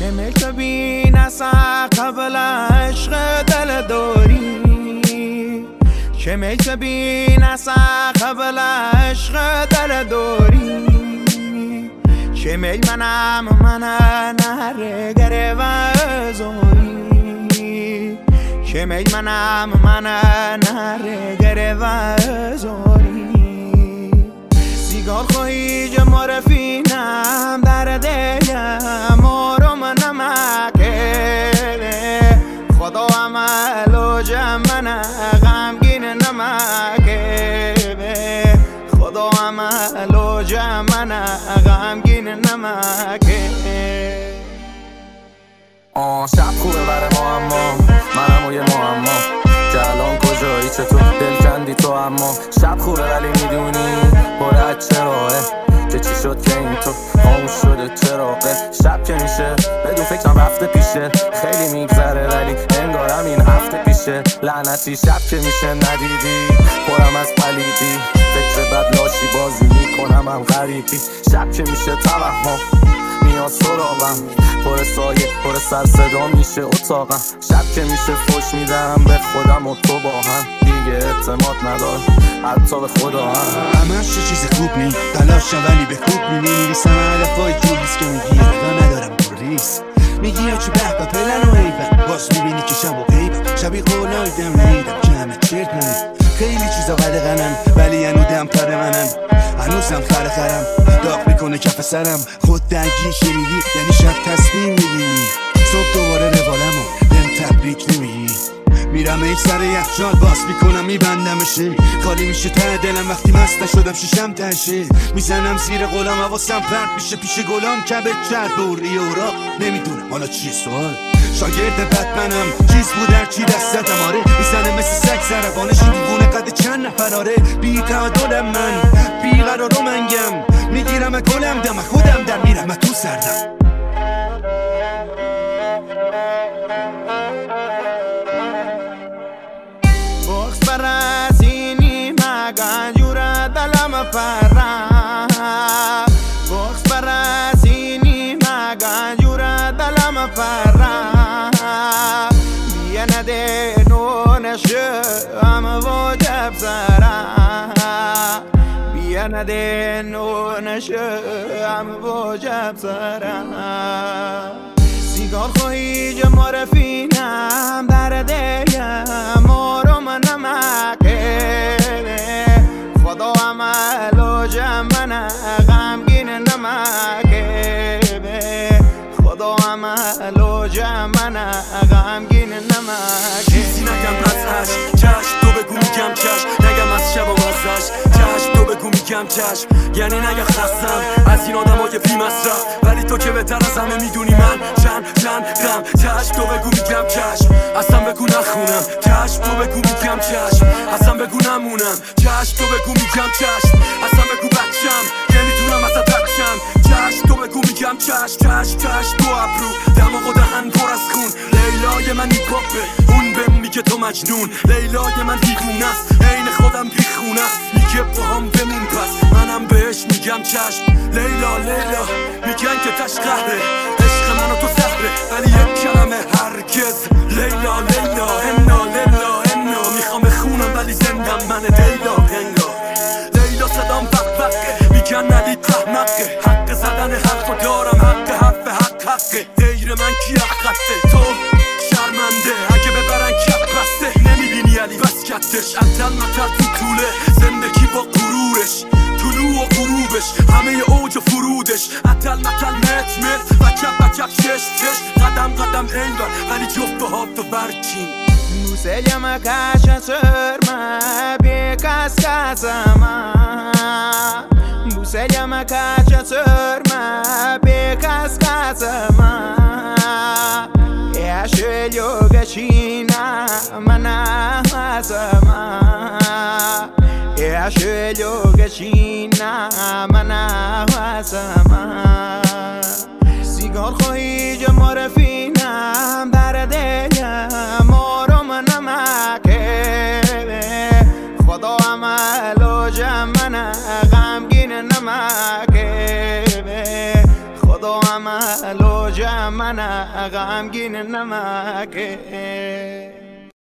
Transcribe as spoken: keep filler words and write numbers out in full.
شمل تو بی نسا قبل عشق دل داری شمل تو بی نسا قبل عشق دل داری شمل منم من نهر گره و زوری شمل منم من نهر گره و زوری سیگار خواهی جمع رفینم در دلم آرام نمکه خدا عمل و جمع غمگین نمکه خدا عمل و جمع غمگین نمکه آه شب خوبه برای ما اما منم و یه معما که الان کجایی چطور دل کندی تو اما شب خوبه ولی میدونی باید چراهه که چی شد که این تو خاموش شده چراغه شب که میشه بدون فکرم رفته پیشه خیلی میگذره ولی انگارم این هفته پیشه لعنتی شب که میشه ندیدی پرم از پلیدی فکر بد لاشی بازی میکنم هم غریبی شب که میشه توهم میاد سراغم پر سایه پر سر صدا میشه اتاقم شب که میشه فوش میدم به خودم و تو با هم دیگه اعتماد ندار حتی به خدا هم همش چه چیز خوب نی تلاشم ولی به خوب نی میریسم علفای جولیست که میگی و ندارم بریس میگی چه به با پلن و ایبن باز میبینی که شب و غیبم شبی قولایدم نیدم که همه چرت نمید خیلی چیزا قدقنن ولی هنو دم پر منن هنوزم خره خرم داغ میکنه کف سرم خود درگیر شنیدی یعنی شب تصمیم میگیری صبح دوباره روالمو بهم تبریک نمیگی میرم ایک سر یخچال باز میکنم میبندمشه خالی میشه ته دلم وقتی مست شدم شیشم تشه میزنم زیر غلام حواسم پرت میشه پیش گلام کبه کرد بوری اوراق نمیدونم حالا چیه سوال شاگرد بتمنم چیز بود در چی دستتم آره میزنه مثل سگ زربانش این دیوونه قد چند نفراره بی تعادلم من بی قرار و منگم میگیرم گلم دم خودم در میرم تو سردم بخش برسینی مگن جورا دلم پرم بخش برسینی مگن جورا دلم پرم بیه نده نونشم واجب سرم بیه نده نونشم واجب سرم سیگار خواهی جمع رفینم در دلم آرام نمکه خدا عمل و جمع غمگین نمکه خدا عمل و جمع غمگین نمکه چیزی نگم از عشق چشم تو بگو میگم چشم نگم از شب و مزدش چشم تو بگو میگم چشم یعنی نگم خستم از این آدم های بی مصرف ولی تو که بهتر از همه میدونی من چند چند غم چشم تو بگو میگم چشم اصلا بگو نخونم چشم تو بگو میگم چشم اصلا بگو نمونم چشم تو بگو میگم چشم اصلا بگو بچم نمیتونم ازت بچم چشم تو بگو میگم چشم چشم چشم تو ابرو دماغ و دهن پر از خون لیلای من هیپاپه اون بهم میگه تو مجنون لیلای من دیوونه است عین خودم بیخونه است میگه با هم بمون پس منم بهش میگم چشم لیلا لیلا میگن که تش قهره عشق من و تو سهره ولی یک کلمه هرگز لیلا لیلا انا لیلا انا میخوام بخونم ولی زندم من لیلا هنگا لیلا صدام بق بقه میگن ندید احمقه حق زدن حرف و دارم حق حرف حق حقه غیر من کی حقته تو شرمنده اگه ببرن کپ بسته نمیبینی علی وسکتش اتل متل تو طوله زندگی با غرورش طلوع و غروبش همه اوج و فرودش اتل متل مت مت وکب وکب چش چش قدم قدم ایوان ولی جفت ها تو برچین موسیقی کاش سرما بی کس کسما موسیقی کاش سرما بی کس کسما یاشیو گچینا منا هزما یاشیو گچینا منا هزما سیگار خواهی جمع رفینم در دلم آرام نمکه خدا عمل و جمع غمگین نمکه خدا و عمل و جمع من غمگین نمکه